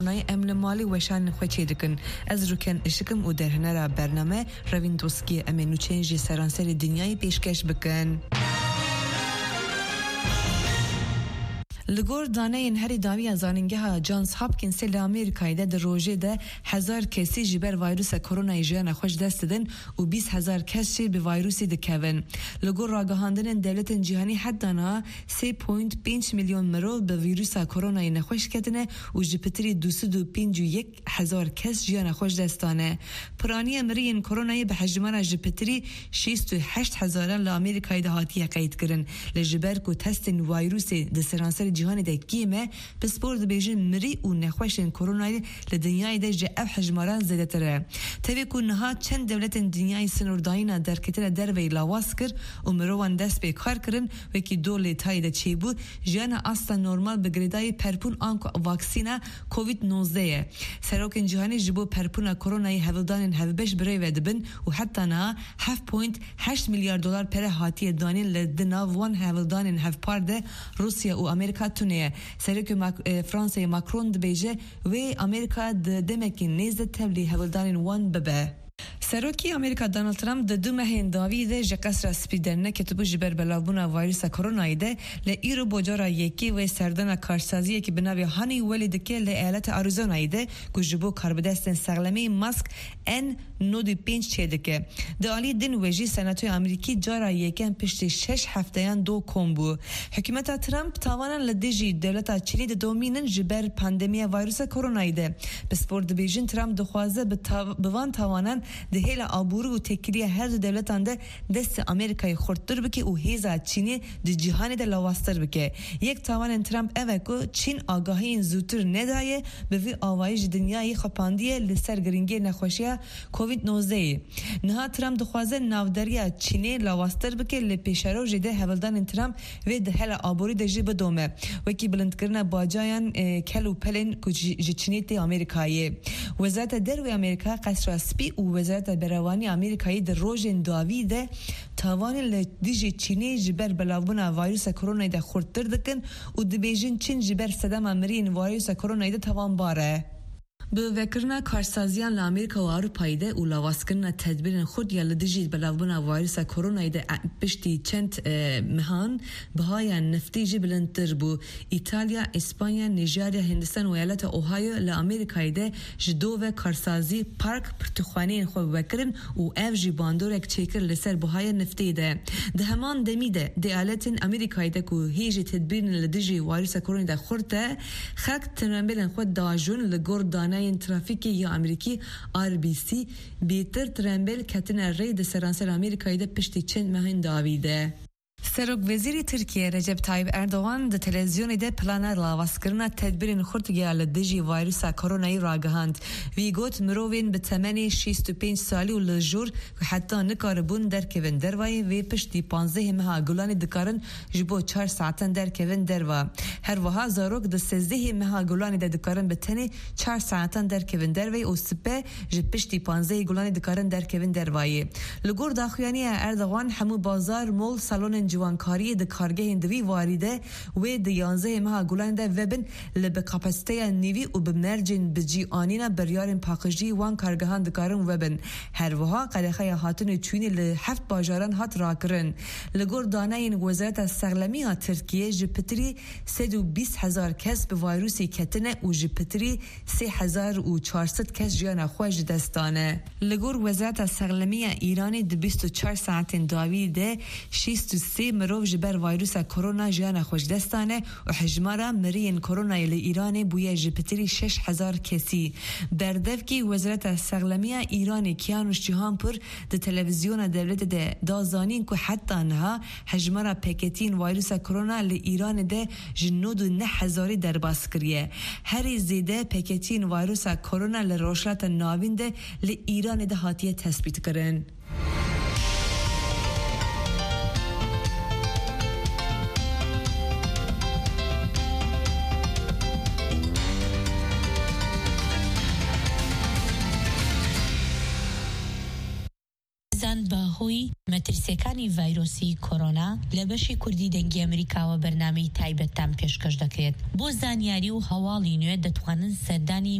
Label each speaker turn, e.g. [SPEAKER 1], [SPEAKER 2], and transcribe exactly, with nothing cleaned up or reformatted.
[SPEAKER 1] نای امل مالی وشان خوچی دکن از رکن اشکم و درهنه برنامه روین دوسکی امنو چنجی سرانسر دنیای پیشکش بکن. لگور دانه این هری داوی از آنگه ها جانس هاپکینز ل آمریکای ده در روزه ده هزار کسی جبر ویروس کرونا ایجان خوش دست دن و بیست هزار کسی به ویروسی دکون. لگور راگهاندن دولت جهانی حدانا سه پوینت پنج میلیون مرو به ویروس کرونا نخوش کردنه و جپتری دویست و پنجاه و یک هزار کس جیان خوش دستانه. پرانی امرین کرونا به حجمان جپتری شصت و هشت هزار ل آمریکای ده هاتی قید کردن. لجبر کو تست ویروسی دسرانسر جهانی ده کیمه پسپورت بیجن مری و نخوشن کرونای لدنیای ده جه اف حجماران زده تره. تاوی که نها چند دولت دنیای سنورداینا در کتر در وی لاواس کر و مروان دست به کار کرن و که دولت های ده چی بود جانا اصلا نورمال بگریدای پرپون آنکو واکسینا کووید نوزده. سروکن جهانی جبو پرپون کرونای هفلدان هفبش برای ودبن و حتی نا هفت پوینت هشت میلیارد دلار پر هاتی دانین لدناو وان هفلدان هفپارده روسیا و امریکا تونه. سرک ماک فرانسه ماکرون دبیجه و امریکا دمکی نیزد تبلی هولدان وان ببه. سروکی امریکا دونالد ترامپ د دو مهین داویده جقصر سپیدرنه کتبو جبر بلابونا ویروس کرونا ده ل ایرو بوجارا یکی و سردن کارسازی که بناوی هانی ولید که ل ایالت آریزونا ده گوجبو کاربدستن سغلمی ماسک ان نود پنج چیده که دالی دن وجی سناتوی امریکی جارا یکن پشت شش هفتهان دو کمبو. حکومت ترامپ تاوانا لدیجی دولت چینی ده دومینن جبر پاندمی ویروس کرونا ده. بسپورت بیجن ترامپ دخوازه بوان تاوانا ده هیلا آبورو و تکیلی هر دو دولتان ده دست امریکای خورتر بکه و هیزا چینی ده جهانی ده لاواستر بکه. یک تاوان ترامپ اوه که چین آگاهی این زودتر ندایه به وی آوایش دنیای خپاندیه لسر گرینگی نخوشیه کووید نوزده. نها ترامپ دخوازه ناوداری چینی لاواستر بکه لپیشارو جده هولدان ترامپ و ده هیلا آبوری ده جی بدومه وکی بلند کرنا باجایان کلو پلین که چینی تی امریکایی. وزارت در و امریکا قصر سپی و وزارت بروانی امریکایی در روز داوی ده تاوان لدیجی چینی جبر بلاونا ویروس کرونا ده خورتر دکن و دبیجن چین جبر صدام امرین ویروس کرونا ده تاوان باره. به وکرنا کارسازیان لامریکا و اروپایی ده و لاواسکرنا تدبیر خود یا لدیجی بلاونا ویروس کرونا ده پشتی چند مهان بهای نفتی جی بلندتر بو. ایتالیا، اسپانیا، نیجریه، هندستان و ایالت اوهایو لامریکایی ده جدو و کارسازی پارک پرتخوانی خود وکرن و اف جی باندور اک چیکر لسر بهای نفتی ده. ده همان دمیده ده ایالت امریکایی ده که هیچ تدبیر لدیجی ویروس کرونا ده خورده خاک تنبیل خود داجون لگور دانه این ترافیکی یا امریکی آر بی سی بیتر ترمبل کتن رید سرانسر امریکایی ده پشتی چند مهین داویده. سروک وزیر ترکیه رجب طایب اردوغان ده تلویزیونی ده پلان لاواسکرنا تدبیرین خورتگی لدیجی ویروس کرونایی راگهاند. وی گوت مروین به تمنی شصت و پنج سالی و لجور و حتی نکاربون در کون دروای و پشتی پانزده ماه گلانی دکارن جبو چهار ساعتن در کون دروا. هر وها زاروک ده سیزده ماه گلانی ده دکارن به تنی چهار ساعتن در کون دروای و سپه جب پشتی پانزده گلانی دکارن در کون دروای. لگور داخویانی اردوغان همو بازار مول سالون جوانکاری ده کارگه هندوی واریده و ده یانزه ماه گلان ده وبن لبه کپاسیته نیوی و به مرجن بجی آنینا بریارن پاکجی وان کارگهان دکارن وبن. هر وها قدخه هاتون چونی لحفت باجاران هات راکرن. لگور دانه این وزارت سغلمی ها ترکیه جپتری سد و بیست هزار کس به ویروسی کتنه و جپتری سه هزار و چهارصد کس جیان خوش دستانه. لگور وزارت سغلمی ایرانی ده بیست و چهار ساعت داوی ده شصت و سه مروف جبر ویروس کرونا جیان خوش دستانه و حجمارا مرین کرونا ل ایران بویه جپتری شش هزار کسی. بردف کی وزارت سغلمی ایران کیانوش جهانپور ده تلویزیون دولت ده دازانین که حتی انها حجمارا پکتین ویروس کرونا ل ایران ده جنود و نه هزاری در باس کریه. هر زیده پکتین ویروس کرونا ل روشلات ناوین ده ل ایران ده هاتیه تثبیت کرن.
[SPEAKER 2] کوردستان بە هۆی مەترسیەکانی ڤایرۆسی کۆرۆنا لە بەشی کوردی دەنگی ئەمریکاوە بەرنامەی تایبەتتان پێشکەش دەکرێت. بۆ زانیاری و هەواڵی نوێ دەتوانن سەردانی